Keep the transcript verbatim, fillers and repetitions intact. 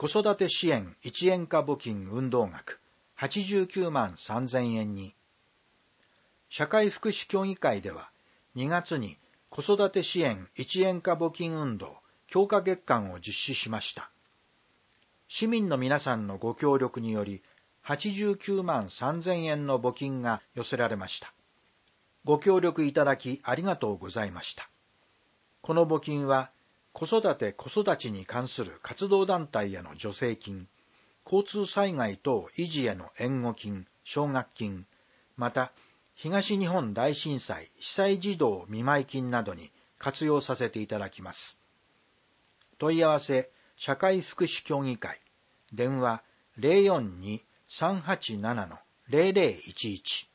子育て支援一円化募金運動額はちじゅうきゅうまんさんぜんえんに、社会福祉協議会ではにがつに子育て支援一円化募金運動強化月間を実施しました。市民の皆さんのご協力によりはちじゅうきゅうまんさんぜんえんの募金が寄せられました。ご協力いただきありがとうございました。この募金は子育て子育ちに関する活動団体への助成金、交通災害等維持への援護金、奨学金、また東日本大震災被災児童見舞金などに活用させていただきます。問い合わせ社会福祉協議会、電話 ゼロよんに さんはちなな ゼロゼロいちいち